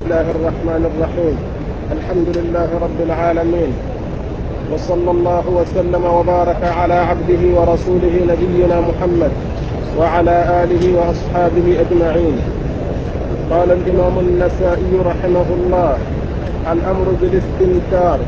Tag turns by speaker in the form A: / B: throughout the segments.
A: الله الرحمن الرحيم. الحمد لله رب العالمين، وصلى الله وسلم وبارك على عبده ورسوله نبينا محمد وعلى آله وأصحابه أجمعين. قال الإمام النسائي رحمه الله: الأمر بالاستنكار.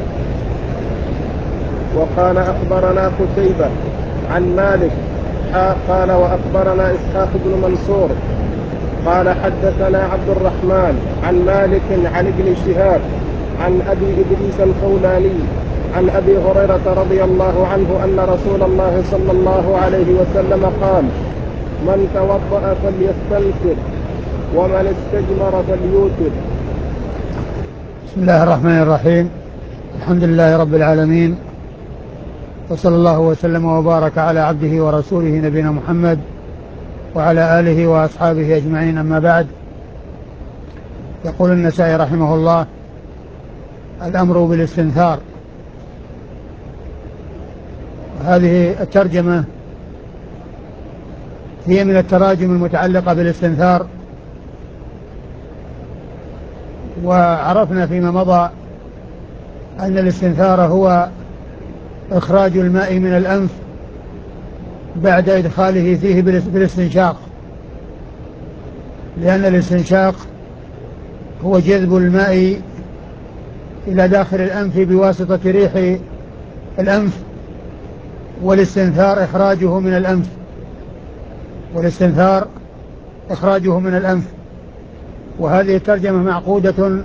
A: وقال أخبرنا قتيبة عن مالك قال وأخبرنا إسحاق بن منصور قال حدثنا عبد الرحمن عن مالك عن ابن شهاب عن أبي إدريس الخولاني عن أبي هريرة رضي الله عنه أن رسول الله صلى الله عليه وسلم قال: من توضأ فليستنكر ومن استجمر فليوتر.
B: بسم الله الرحمن الرحيم. الحمد لله رب العالمين، وصلى الله وسلم وبارك على عبده ورسوله نبينا محمد وعلى آله وأصحابه أجمعين، أما بعد. يقول النسائي رحمه الله: الأمر بالاستنثار. هذه الترجمة هي من التراجم المتعلقة بالاستنثار، وعرفنا فيما مضى أن الاستنثار هو إخراج الماء من الأنف بعد إدخاله فيه بالاستنشاق، لأن الاستنشاق هو جذب الماء إلى داخل الأنف بواسطة ريح الأنف، والاستنثار إخراجه من الأنف. وهذه الترجمة معقودة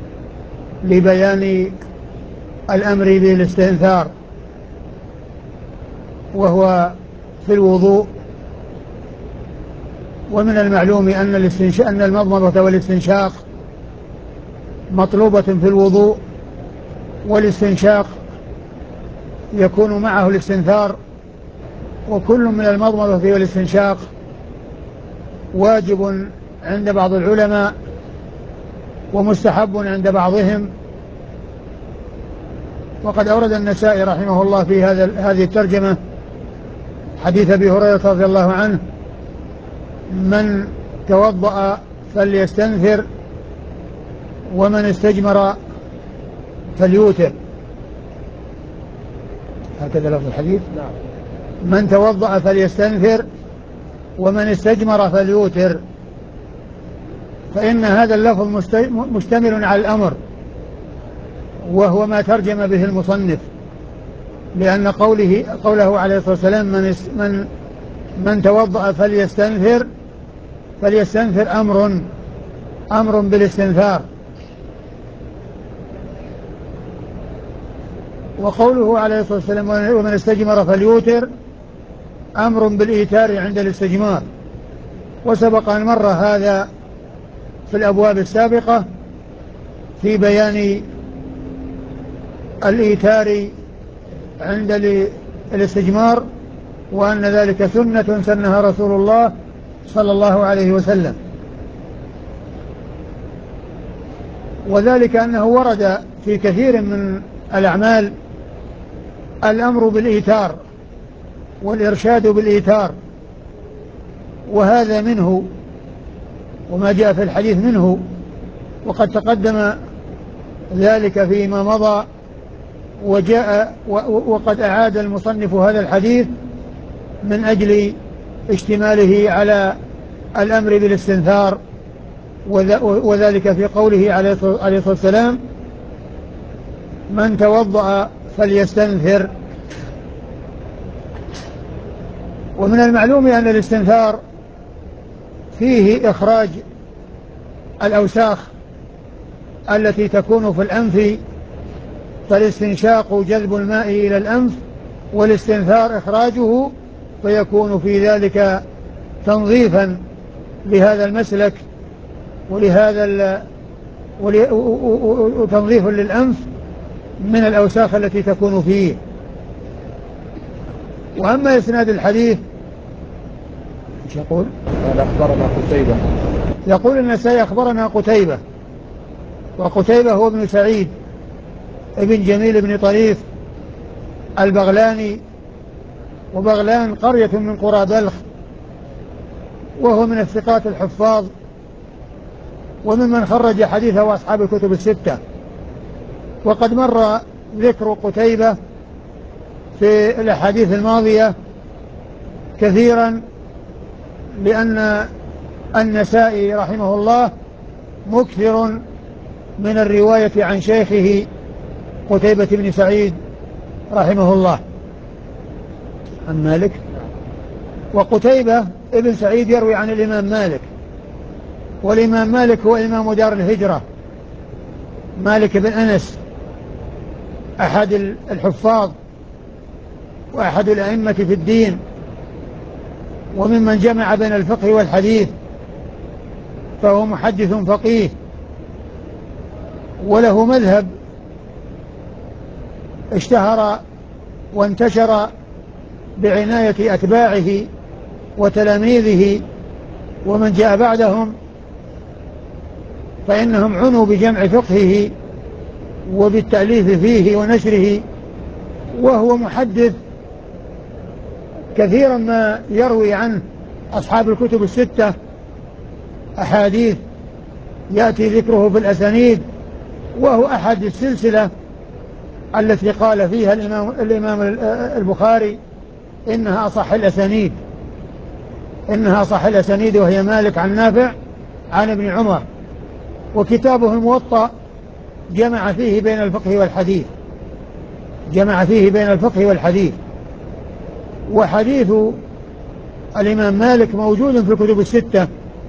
B: لبيان الأمر بالاستنثار، وهو في الوضوء. ومن المعلوم أن المضمضة والاستنشاق مطلوبة في الوضوء، والاستنشاق يكون معه الاستنثار، وكل من المضمضة والاستنشاق واجب عند بعض العلماء ومستحب عند بعضهم. وقد أورد النسائي رحمه الله في هذه الترجمة حديث أبي هريرة رضي الله عنه: من توضأ فليستنثر ومن استجمر فليوتر. هكذا لفظ الحديث. من توضأ فليستنثر ومن استجمر فليوتر. فإن هذا اللفظ مشتمل على الأمر، وهو ما ترجم به المصنف، لأن قوله عليه الصلاة والسلام من توضأ فليستنثر أمر بالاستنثار. وقوله عليه الصلاة والسلام ومن استجمر فليوتر أمر بالإيتار عند الاستجمار. وسبق أن مر هذا في الأبواب السابقة في بيان الإيتار عند الاستجمار، وأن ذلك سنة سنها رسول الله صلى الله عليه وسلم، وذلك أنه ورد في كثير من الأعمال الأمر بالإيتار والإرشاد بالإيتار، وهذا منه، وما جاء في الحديث منه. وقد تقدم ذلك فيما مضى، وقد أعاد المصنف هذا الحديث من أجل اشتماله على الأمر بالاستنثار، وذلك في قوله عليه الصلاة والسلام: من توضأ فليستنثر. ومن المعلوم أن الاستنثار فيه إخراج الأوساخ التي تكون في الأنف، فالاستنشاق جذب الماء إلى الأنف، والاستنثار إخراجه، فيكون في ذلك تنظيفا لهذا المسلك وتنظيف للأنف من الأوساخ التي تكون فيه. وأما إسناد الحديث ايش يقول؟
A: قال أخبرنا قتيبة.
B: يقول النسائي: أخبرنا قتيبة. وقتيبة هو ابن سعيد ابن جميل بن طريف البغلاني، وبغلان قرية من قرى بلخ، وهو من الثقات الحفاظ وممن خرج حديثه أصحاب الكتب الستة. وقد مر ذكر قتيبة في الأحاديث الماضية كثيرا، لأن النسائي رحمه الله مكثر من الرواية عن شيخه قتيبة بن سعيد رحمه الله عن مالك. وقتيبة ابن سعيد يروي عن الإمام مالك، والإمام مالك هو إمام دار الهجرة، مالك بن أنس، أحد الحفاظ وأحد الأئمة في الدين، وممن جمع بين الفقه والحديث، فهو محدث فقيه، وله مذهب اشتهر وانتشر بعناية أتباعه وتلاميذه ومن جاء بعدهم، فإنهم عنوا بجمع فقهه وبالتأليف فيه ونشره. وهو محدث كثيرا ما يروي عنه أصحاب الكتب الستة أحاديث يأتي ذكره في الأسانيد، وهو أحد السلسلة التي قال فيها الإمام البخاري إنها أصح الأسانيد، إنها أصح الأسانيد، وهي مالك عن نافع عن ابن عمر. وكتابه الموطأ جمع فيه بين الفقه والحديث، جمع فيه بين الفقه والحديث. وحديث الإمام مالك موجود في الكتب الستة،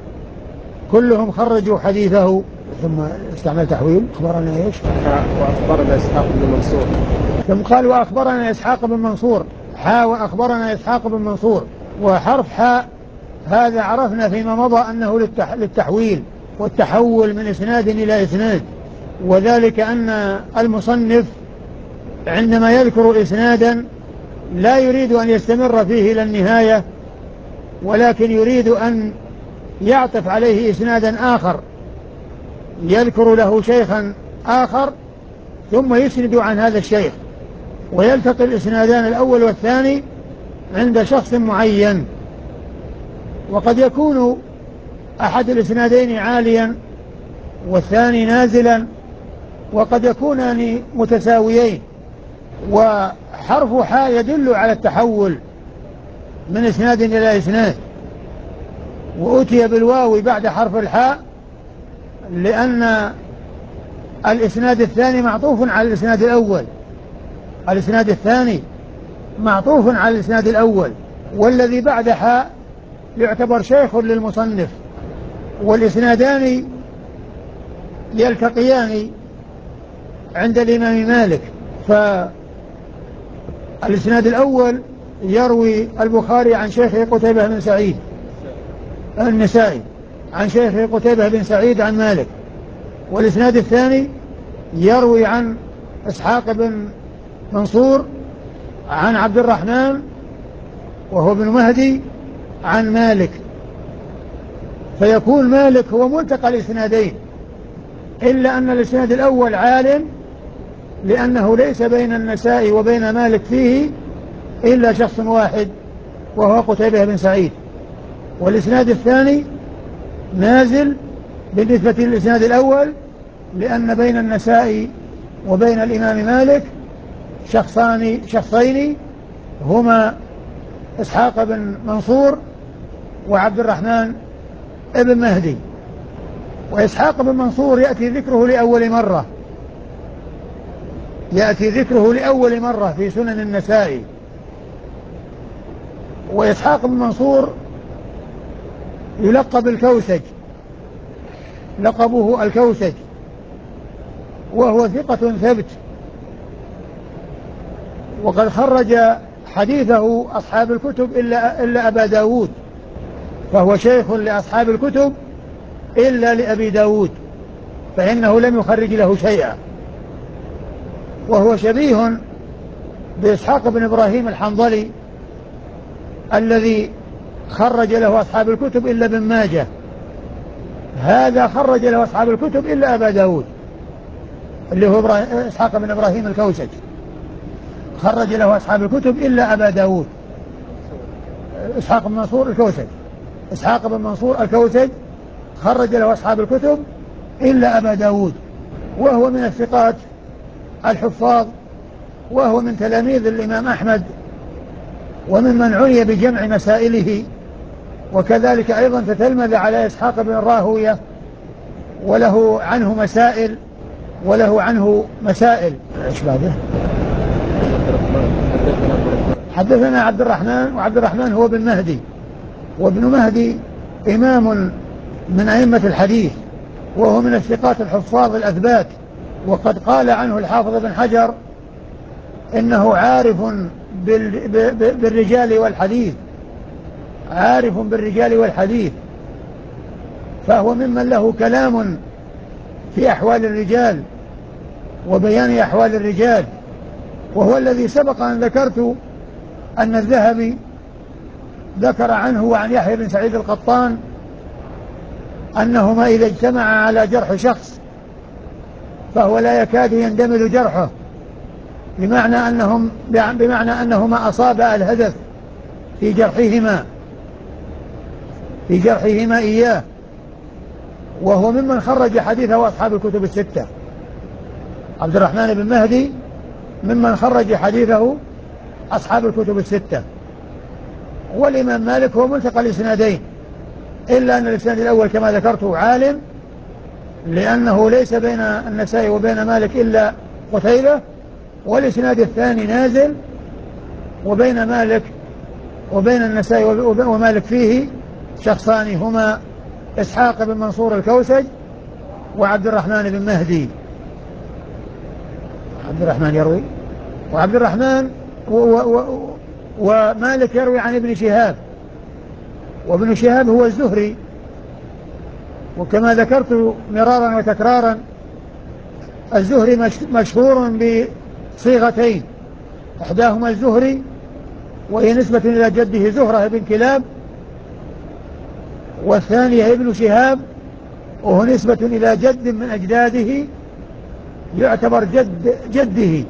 B: كلهم خرجوا حديثه. ثم استعمل تحويل أخبرنا إيش؟
A: وأخبرنا إسحاق بن منصور.
B: ثم قال وأخبرنا إسحاق بن منصور، حاء وأخبرنا إسحاق بن منصور، وحرف حاء هذا عرفنا فيما مضى أنه للتحويل والتحول من إسناد إلى إسناد، وذلك أن المصنف عندما يذكر إسنادا لا يريد أن يستمر فيه إلى النهاية، ولكن يريد أن يعطف عليه إسنادا آخر، يذكر له شيخا آخر ثم يسند عن هذا الشيخ، ويلتقي الإسنادان الأول والثاني عند شخص معين. وقد يكون أحد الإسنادين عاليا والثاني نازلا، وقد يكونان متساويين. وحرف حاء يدل على التحول من إسناد إلى إسناد، وأتي بالواو بعد حرف الحاء لأن الإسناد الثاني معطوف على الإسناد الأول، الإسناد الثاني معطوف على الإسناد الأول، والذي بعد حاء يعتبر شيخ للمصنف، والإسنادان يلتقيان عند الإمام مالك. فالإسناد الأول يروي البخاري عن شيخه قتيبة بن سعيد، النسائي عن شيخه قتيبة بن سعيد عن مالك، والإسناد الثاني يروي عن إسحاق بن منصور عن عبد الرحمن وهو بن مهدي عن مالك، فيكون مالك هو ملتقى الإسنادين، إلا أن الإسناد الأول عال لأنه ليس بين النسائي وبين مالك فيه إلا شخص واحد وهو قتيبة بن سعيد، والإسناد الثاني نازل بالنسبة للإسناد الأول لأن بين النسائي وبين الإمام مالك شخصين هما إسحاق بن منصور وعبد الرحمن ابن مهدي. وإسحاق بن منصور يأتي ذكره لأول مرة، يأتي ذكره لأول مرة في سنن النسائي. وإسحاق بن منصور يلقب الكوسج، لقبه الكوسج، وهو ثقة ثبت، وقد خرج حديثه أصحاب الكتب إلا أبا داود، فهو شيخ لأصحاب الكتب إلا لأبي داود، فإنه لم يخرج له شيئا. وهو شبيه بإسحاق بن إبراهيم الحنظلي الذي خرج له أصحاب الكتب إلا ابن ماجه، هذا خرج له أصحاب الكتب إلا أبا داود اللي هو إسحاق بن إبراهيم الكوسج، خرج له أصحاب الكتب إلا أبا داود. إسحاق بن منصور الكوسج، إسحاق بن منصور الكوسج خرج له أصحاب الكتب إلا أبا داود، وهو من الثقات الحفاظ، وهو من تلاميذ الإمام أحمد وممن عني بجمع مسائله، وكذلك أيضا تتلمذ على إسحاق بن راهوية وله عنه مسائل. ايش بعده؟ حدثنا عبد الرحمن، وعبد الرحمن هو بن مهدي، وابن مهدي إمام من أئمة الحديث، وهو من الثقات الحفاظ الأثبات، وقد قال عنه الحافظ بن حجر إنه عارف بالرجال والحديث، عارف بالرجال والحديث، فهو ممن له كلام في أحوال الرجال وبيان أحوال الرجال، وهو الذي سبق أن ذكرت أن الذهبي ذكر عنه وعن يحيى بن سعيد القطان أنهما إذا اجتمعا على جرح شخص فهو لا يكاد يندمل جرحه، بمعنى أنهما أصابا الهدف في جرحهما إياه، وهو ممن خرج حديثه أصحاب الكتب الستة. عبد الرحمن بن مهدي ممن خرج حديثه أصحاب الكتب الستة. والإمام مالك هو ملتقى الإسنادين، إلا أن الإسناد الأول كما ذكرته عالم، لأنه ليس بين النسائي وبين مالك إلا قتيبة، والإسناد الثاني نازل، وبين مالك وبين النسائي ومالك فيه شخصان هما إسحاق بن منصور الكوسج وعبد الرحمن بن مهدي. عبد الرحمن يروي، وعبد الرحمن ومالك يروي عن ابن شهاب، وابن شهاب هو الزهري، وكما ذكرت مرارا وتكرارا الزهري مشهور بصيغتين، إحداهما الزهري وهي نسبة إلى جده زهرة بن كلاب، والثانية ابن شهاب وهو نسبة إلى جد من أجداده يعتبر جده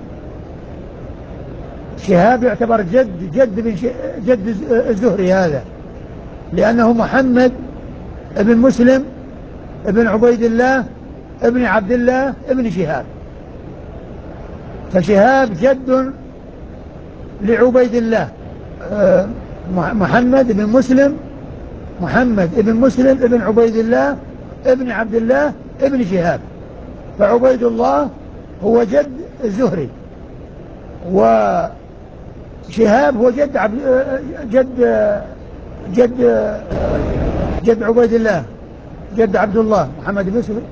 B: شهاب، يعتبر جد الزهري هذا، لأنه محمد ابن مسلم ابن عبيد الله ابن عبد الله ابن شهاب، فشهاب جد لعبيد الله. محمد ابن مسلم ابن عبيد الله ابن عبد الله ابن شهاب، فعبيد الله هو جد الزهري، وشهاب هو جد عبيد الله، جد عبد الله محمد بن مسلم،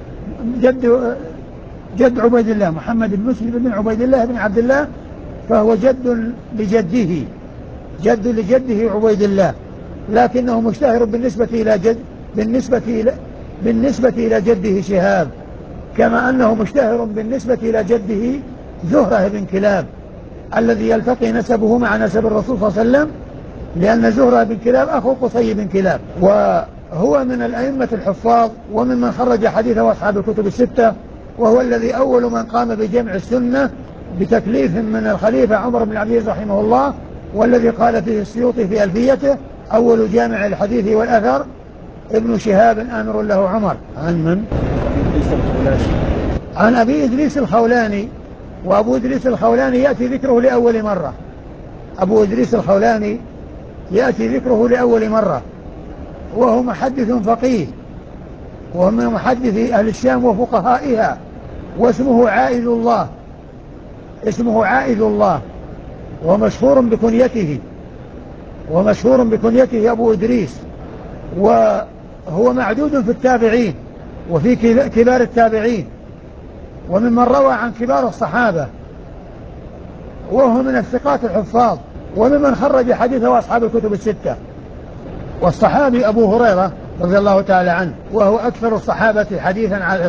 B: جد عبيد الله محمد بن مسلم بن عبيد الله بن عبد الله، فهو جد لجده عبيد الله، لكنه مشتهر بالنسبة إلى جده شهاب، كما أنه مشتهر بالنسبة إلى جده زهرة بن كلاب الذي يلتقي نسبه مع نسب الرسول صلى الله عليه وسلم، لأن زهرة بن كلاب أخو قصي بن كلاب، وهو من الأئمة الحفاظ وممن خرج حديثه أصحاب الكتب الستة، وهو الذي أول من قام بجمع السنة بتكليف من الخليفة عمر بن عبد العزيز رحمه الله، والذي قال فيه السيوطي في ألفيته أول جامع الحديث والأثر ابن شهاب آمر له عمر. عن من؟ عن أبي إدريس الخولاني، وأبو إدريس الخولاني يأتي ذكره لأول مرة، أبو إدريس الخولاني يأتي ذكره لأول مرة، وهو محدث فقيه، وهو من محدثي أهل الشام وفقهائها، واسمه عائذ الله، ومشهور بكنيته أبو إدريس، وهو معدود في التابعين وفي كبار التابعين، وممن روى عن كبار الصحابة، وهو من الثقات الحفاظ، وممن خرج حديثه أصحاب الكتب الستة. والصحابي أبو هريرة رضي الله تعالى عنه، وهو أكثر الصحابة حديثا على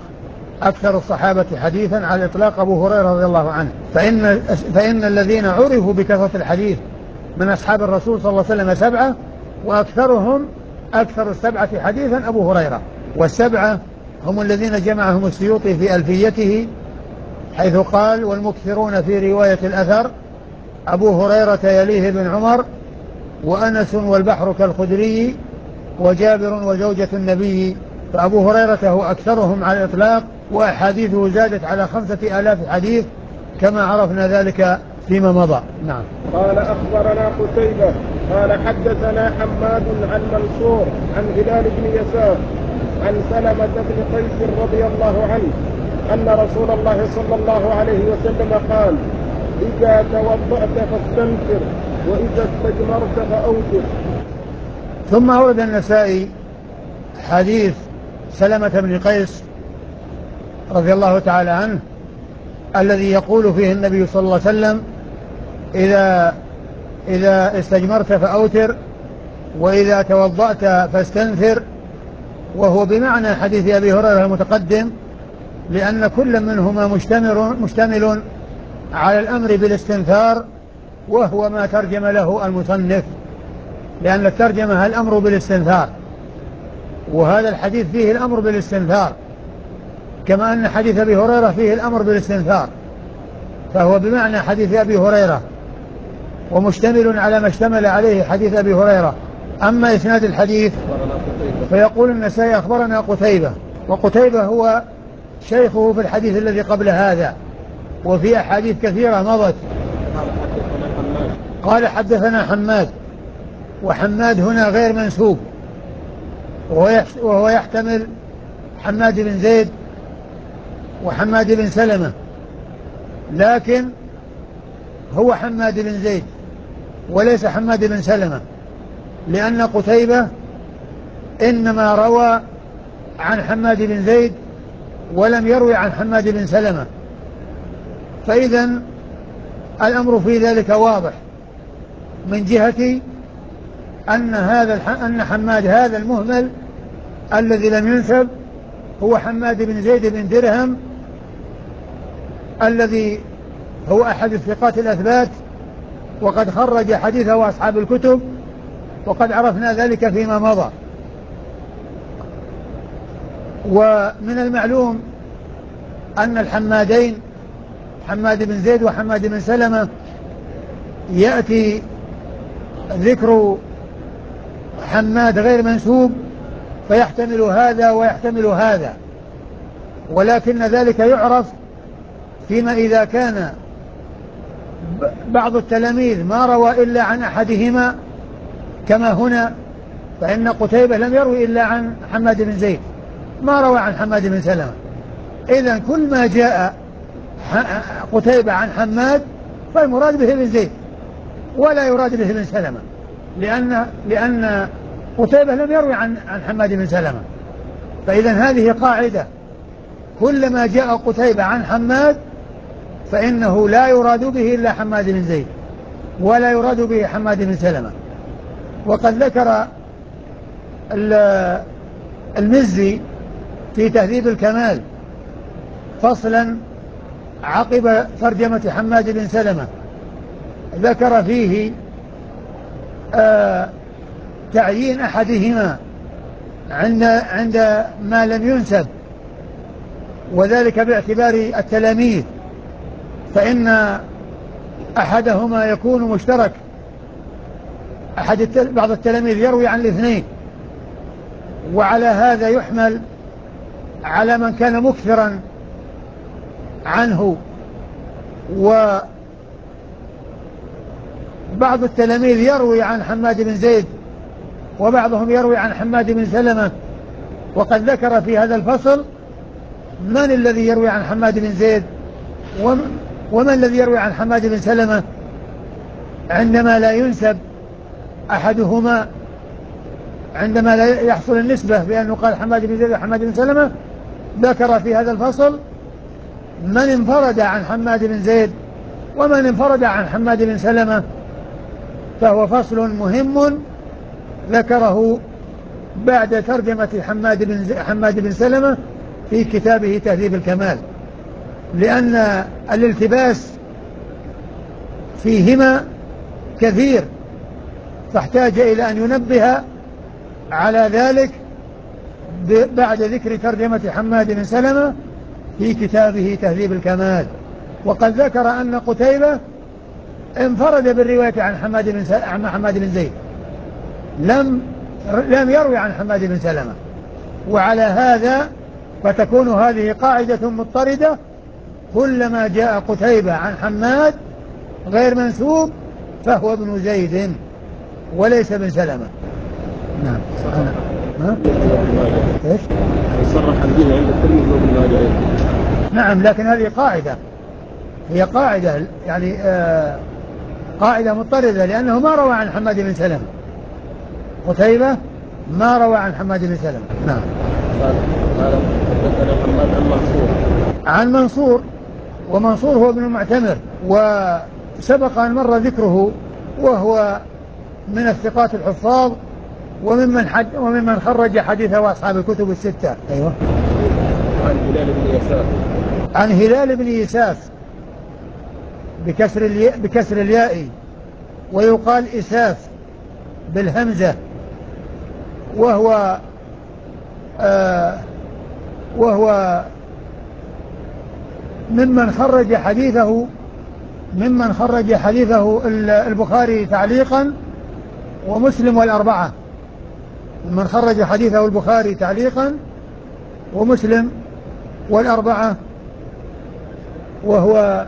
B: الإطلاق، أبو هريرة رضي الله عنه، فإن الذين عرفوا بكثرة الحديث من أصحاب الرسول صلى الله عليه وسلم 7، وأكثرهم أكثر السبعة حديثا أبو هريرة، والسبعة هم الذين جمعهم السيوطي في ألفيته، حيث قال والمكثرون في رواية الأثر أبو هريرة يليه بن عمر، وأنس والبحر كالخدري، وجابر وزوجة النبي فأبو هريرة هو أكثرهم على الإطلاق، وأحاديثه زادت على 5000 حديث كما عرفنا ذلك فيما مضى. نعم.
A: قال أخبرنا قتيبة قال حدثنا حماد عن منصور عن هلال بن يسار عن سلمة بن قيس رضي الله عنه أن رسول الله صلى الله عليه وسلم قال: إذا توضأت فاستنفر وإذا استجمرت فأوتر.
B: ثم أورد النسائي حديث سلمة بن قيس رضي الله تعالى عنه الذي يقول فيه النبي صلى الله عليه وسلم: إذا استجمرت فأوتر وإذا توضأت فاستنثر، وهو بمعنى حديث أبي هريرة المتقدم، لأن كل منهما مشتمل على الأمر بالاستنثار، وهو ما ترجم له المصنف، لأن الترجمة الأمر بالاستنثار، وهذا الحديث فيه الأمر بالاستنثار، كما أن حديث أبي هريرة فيه الأمر بالاستنثار، فهو بمعنى حديث أبي هريرة ومشتمل على ما اشتمل عليه حديث أبي هريرة. أما إسناد الحديث فيقول النسائي: أخبرنا قتيبة، وقتيبة هو شيخه في الحديث الذي قبل هذا، وفي أحاديث كثيرة مضت. قال حدثنا حماد، وحماد هنا غير منسوب، وهو يحتمل حماد بن زيد وحماد بن سلمة، لكن هو حماد بن زيد وليس حماد بن سلمة، لأن قتيبة إنما روى عن حماد بن زيد ولم يروي عن حماد بن سلمة، فإذا الأمر في ذلك واضح من جهة أن حماد هذا المهمل الذي لم ينسب هو حماد بن زيد بن درهم، الذي هو أحد الثقات الأثبات، وقد خرج حديثه أصحاب الكتب، وقد عرفنا ذلك فيما مضى. ومن المعلوم أن الحمادين حماد بن زيد وحماد بن سلمة يأتي ذكر حماد غير منسوب فيحتمل هذا ويحتمل هذا، ولكن ذلك يعرف فيما إذا كان بعض التلاميذ ما روى إلا عن أحدهما، كما هنا، فإن قتيبة لم يروي إلا عن حماد بن زيد، ما روى عن حماد بن سلمة. إذن كل ما جاء قتيبة عن حماد فالمراد به بن زيد ولا يراد به بن سلمة، لأن قتيبة لم يروي عن حماد بن سلمة. فإذا هذه قاعدة: كلما جاء قتيبة عن حماد فإنه لا يراد به إلا حماد بن زيد ولا يراد به حماد بن سلمة. وقد ذكر المزي في تهذيب الكمال فصلا عقب ترجمة حماد بن سلمة، ذكر فيه تعيين أحدهما عند ما لم ينسب، وذلك باعتبار التلاميذ، فإن أحدهما يكون مشترك، بعض التلاميذ يروي عن الاثنين، وعلى هذا يحمل على من كان مكثرا عنه، وبعض التلاميذ يروي عن حماد بن زيد وبعضهم يروي عن حماد بن سلمة. وقد ذكر في هذا الفصل من الذي يروي عن حماد بن زيد ومن الذي يروي عن حماد بن سلمة عندما لا ينسب أحدهما، عندما لا يحصل النسبة بأنه قال حماد بن زيد وحماد بن سلمة. ذكر في هذا الفصل من انفرد عن حماد بن زيد ومن انفرد عن حماد بن سلمة، فهو فصل مهم ذكره بعد ترجمة حماد بن سلمة في كتابه تهذيب الكمال، لأن الالتباس فيهما كثير، فاحتاج إلى أن ينبه على ذلك بعد ذكر ترجمة حماد بن سلمة في كتابه تهذيب الكمال. وقد ذكر أن قتيبة انفرد بالرواية عن حماد بن زيد، لم يروي عن حماد بن سلمة، وعلى هذا فتكون هذه قاعدة مضطردة، كلما جاء قتيبة عن حماد غير منسوب فهو ابن زيد وليس بن سلمة. نعم. ايش؟
A: صرح به عند الترمذي وابن ماجه.
B: نعم، لكن هذه قاعدة، هي قاعدة يعني قاعدة مضطردة، لأنه ما روى عن حماد بن سلمة، قتيبة ما روى عن حماد بن سلمة. نعم.
A: قال حدثنا حماد عن منصور،
B: عن منصور، ومنصور هو ابن المعتمر، وسبق أن مر ذكره، وهو من الثقات الحفاظ، وممن خرج حديثه أصحاب الكتب الستة. أيوة.
A: عن هلال بن يساف،
B: عن هلال بن يساف بكسر الياء، ويقال إساف بالهمزة، وهو ممن خرج حديثه البخاري تعليقا ومسلم والأربعة، ممن خرج حديثه البخاري تعليقا ومسلم والأربعة، وهو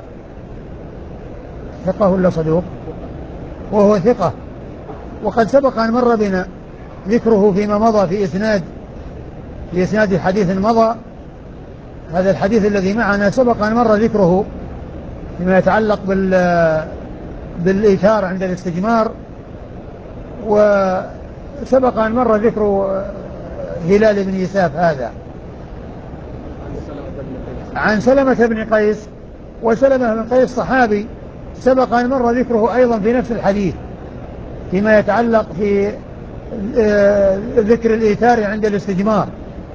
B: ثقة ولا صدوق؟ وهو ثقة، وقد سبق أن مر بنا ذكره فيما مضى في إسناد حديث مضى. هذا الحديث الذي معنا سبق أن مر ذكره فيما يتعلق بالإيثار عند الاستجمار، وسبق أن مر ذكر هلال بن يساف هذا عن سلمة بن قيس، وسلمة بن قيس صحابي سبق أن مر ذكره أيضا في نفس الحديث فيما يتعلق في ذكر الإيثار عند الاستجمار،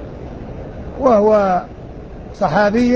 B: وهو صحابي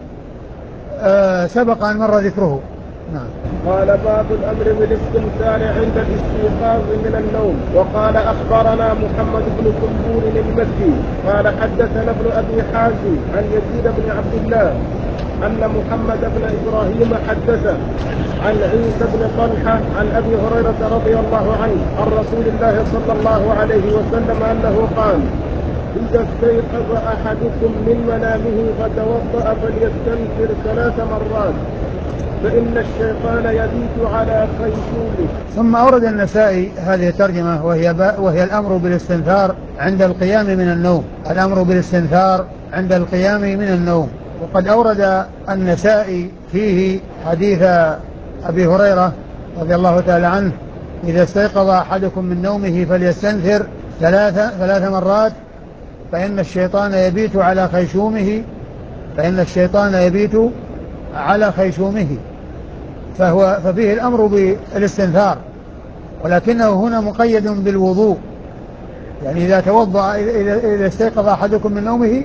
B: سبق أن مر ذكره. نعم.
A: قال باب الأمر بالاستنثار عند الاستيقاظ من النوم. وقال أخبرنا محمد بن كنبور المكي قال حدثنا ابن أبي حازم عن يزيد بن عبد الله أن محمد بن إبراهيم حدثه عن عيسى بن طلحة عن أبي هريرة رضي الله عنه عن رسول الله صلى الله عليه وسلم أنه قال: إذا استيقظ أحدكم من منامه فتوضأ فليستنثر 3 مرات فإن الشيطان يبيت على خيشومه.
B: ثم أورد النسائي هذه الترجمة وهي الأمر بالاستنثار عند القيام من النوم، الأمر بالاستنثار عند القيام من النوم. وقد أورد النسائي فيه حديث أبي هريرة رضي الله تعالى عنه: إذا استيقظ أحدكم من نومه فليستنثر 3 مرات فإن الشيطان يبيت على خيشومه، فإن الشيطان يبيت على خيشومه. ففيه الأمر بالاستنثار، ولكنه هنا مقيد بالوضوء، يعني إذا استيقظ أحدكم من نومه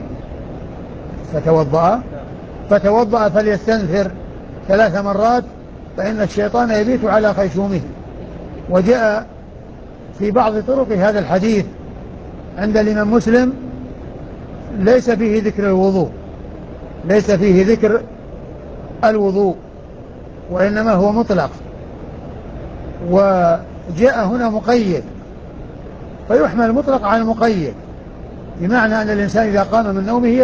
B: فتوضأ فليستنثر 3 مرات فإن الشيطان يبيت على خيشومه. وجاء في بعض طرق هذا الحديث عند الإمام مسلم ليس فيه ذكر الوضوء، وإنما هو مطلق، وجاء هنا مقيد، فيحمل المطلق على المقيد، بمعنى أن الإنسان إذا قام من نومه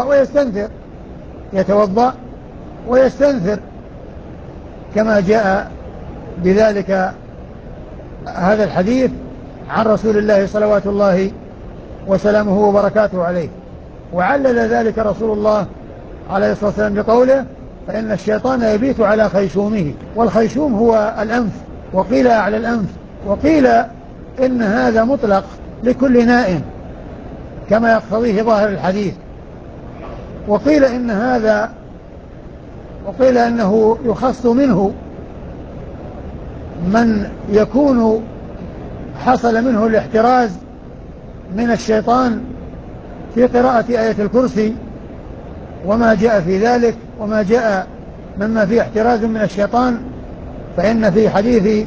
B: يتوضأ ويستنثر كما جاء بذلك هذا الحديث عن رسول الله صلوات الله وسلامه وبركاته عليه. وعلل ذلك رسول الله عليه الصلاة والسلام بقوله: فإن الشيطان يبيت على خيشومه. والخيشوم هو الأنف، وقيل أعلى الأنف، وقيل إن هذا مطلق لكل نائم كما يقتضيه ظاهر الحديث، وقيل إنه يخص منه من يكون حصل منه الاحتراز من الشيطان في قراءة آية الكرسي وما جاء في ذلك، وما جاء مما فيه احتراز من الشيطان. فإن في حديث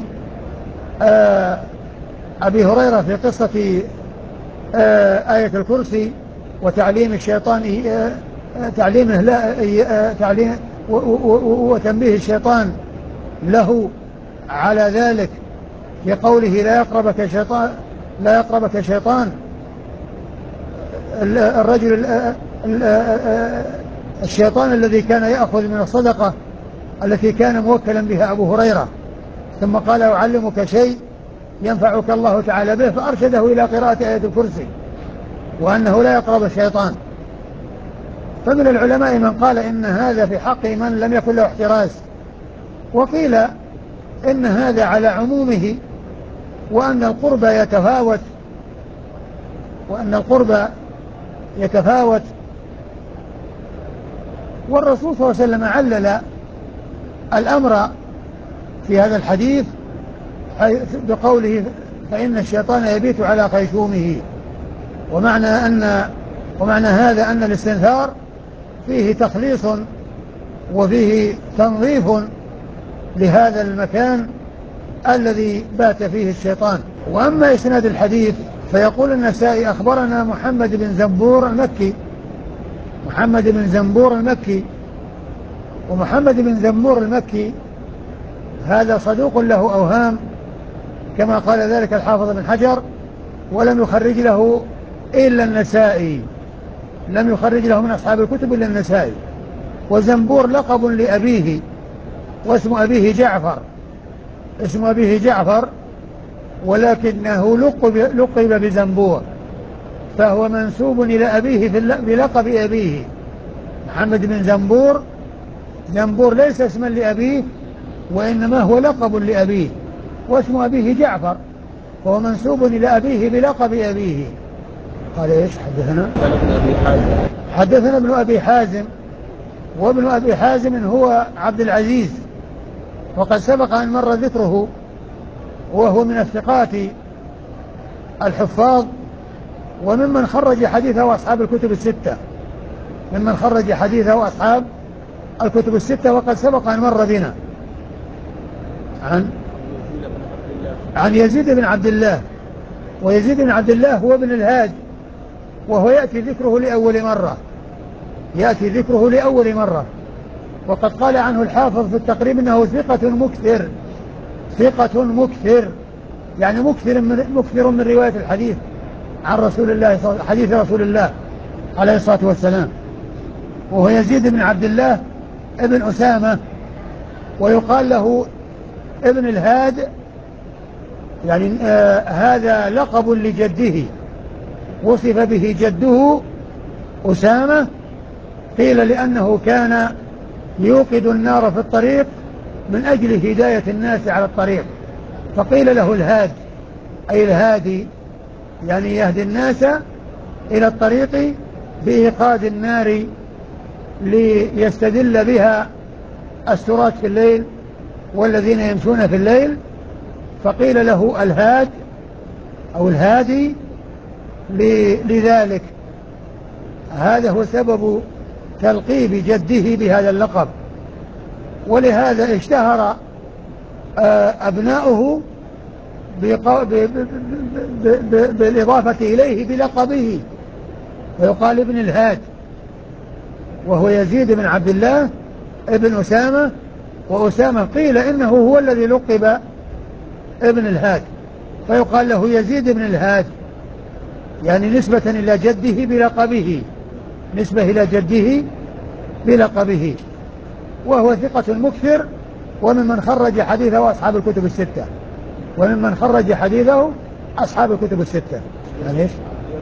B: أبي هريرة في قصة آية الكرسي وتعليم الشيطان وتنبيه الشيطان له على ذلك بقوله: لا يقربك شيطان الرجل الشيطان الذي كان يأخذ من الصدقة التي كان موكلا بها أبو هريرة، ثم قال أعلمك شيء ينفعك الله تعالى به، فأرشده إلى قراءة آية الكرسي وأنه لا يقرب الشيطان. فمن العلماء من قال إن هذا في حق من لم يكن له احتراز، وقيل إن هذا على عمومه، وأن القرب يتفاوت والرسول صلى الله عليه وسلم علل الأمر في هذا الحديث بقوله فإن الشيطان يبيت على خيشومه، ومعنى هذا أن الاستنثار فيه تخليص وفيه تنظيف لهذا المكان الذي بات فيه الشيطان. وأما إسناد الحديث فيقول النسائي أخبرنا محمد بن زنبور المكي، ومحمد بن زنبور المكي هذا صدوق له أوهام كما قال ذلك الحافظ بن حجر، ولم يخرج له إلا النسائي، لم يخرج له من أصحاب الكتب إلا النسائي. وزنبور لقب لأبيه، واسم أبيه جعفر، ولكنه لقب بزنبور، فهو منسوب إلى أبيه بلقب أبيه. محمد بن زنبور ليس اسما لأبيه، وإنما هو لقب لأبيه، واسم أبيه جعفر، فهو منسوب إلى أبيه بلقب أبيه. قال إيش؟ حدثنا ابن أبي حازم، وابن أبي حازم هو عبد العزيز، وقد سبق أن مر ذكره، وهو من الثقات الحفاظ، وممن خرج حديثه أصحاب الكتب الستة، وقد سبق أن مر بنا عن يزيد بن عبد الله، ويزيد بن عبد الله هو ابن الهاد، وهو يأتي ذكره لأول مرة، وقد قال عنه الحافظ في التقريب إنه ثقة مكثر، يعني مكثر من رواية الحديث عن حديث رسول الله عليه الصلاة والسلام. وهو يزيد بن عبد الله ابن أسامة، ويقال له ابن الهاد، يعني هذا لقب لجده، وصف به جده أسامة، قيل لأنه كان يوقد النار في الطريق من أجل هداية الناس على الطريق، فقيل له الهاد، أي الهادي، يعني يهدي الناس إلى الطريق بإيقاد النار ليستدل بها السراج في الليل والذين يمشون في الليل، فقيل له الهاد أو الهادي لذلك. هذا هو سبب تلقيب جده بهذا اللقب، ولهذا اشتهر أبناؤه بالإضافة إليه بلقبه، ويقال ابن الهاد، وهو يزيد بن عبد الله ابن أسامة، وأسامة قيل إنه هو الذي لقب ابن الهاد، فيقال له يزيد بن الهاد، يعني نسبة إلى جده بلقبه، وهو ثقة مكثر، وممن خرج حديثه أصحاب الكتب الستة. يعني إيش؟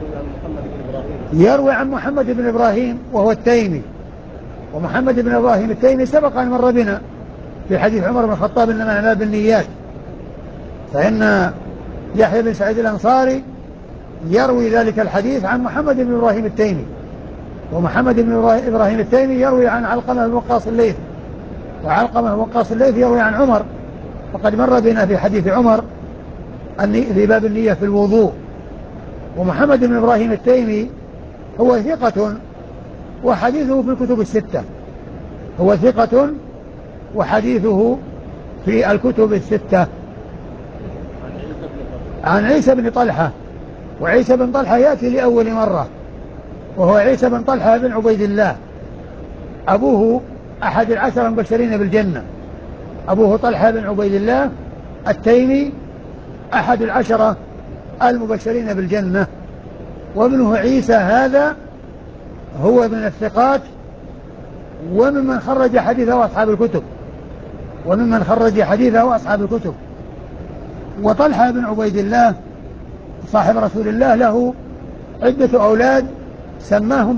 B: يروي عن محمد بن إبراهيم وهو التيمي، ومحمد بن إبراهيم التيمي سبق أن مر بنا في حديث عمر بن الخطاب إنما الأعمال بالنيات، فإن يحيى بن سعيد الأنصاري يروي ذلك الحديث عن محمد بن إبراهيم التيمي، ومحمد بن إبراهيم التيمي يروي عن علقمة بن وقاص الليث، وعلقمة بن وقاص الليث يروي عن عمر، وقد مر بنا في حديث عمر في باب النية في الوضوء. ومحمد بن إبراهيم التيمي هو ثقة وحديثه في الكتب الستة، عن عيسى بن طلحة، وعيسى بن طلحة يأتي لأول مرة، وهو عيسى بن طلحة بن عبيد الله، أبوه أحد العشر المبشرين بالجنة، أبوه طلحة بن عبيد الله التيمي، أحد العشرة المبشرين بالجنة، وابنه عيسى هذا هو من الثقات وممن خرج حديثه أصحاب الكتب. وطلحة بن عبيد الله صاحب رسول الله له عدة أولاد سماهم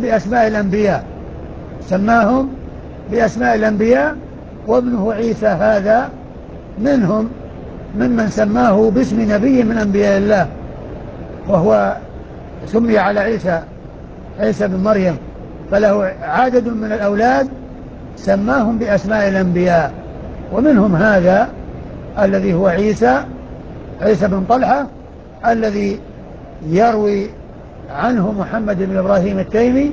B: بأسماء الأنبياء، وابنه عيسى هذا منهم، ممن سماه باسم نبي من أنبياء الله، وهو سمي على عيسى بن مريم، فله عدد من الأولاد سماهم بأسماء الأنبياء، ومنهم هذا الذي هو عيسى بن طلحة الذي يروي عنه محمد بن إبراهيم التيمي،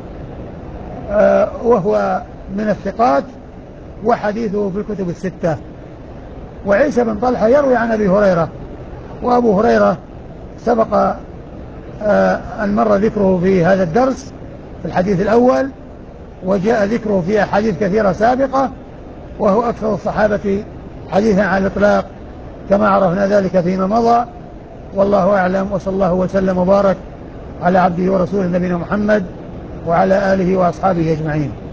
B: وهو من الثقات وحديثه في الكتب الستة. وعيسى بن طلحة يروي عن أبي هريرة، وأبو هريرة سبق أن مر ذكره في هذا الدرس في الحديث الأول، وجاء ذكره في أحاديث كثيرة سابقة، وهو أكثر الصحابة حديثا على الإطلاق كما عرفنا ذلك فيما مضى. والله أعلم، وصلى الله وسلم وبارك على عبده ورسوله نبينا محمد وعلى آله وأصحابه أجمعين.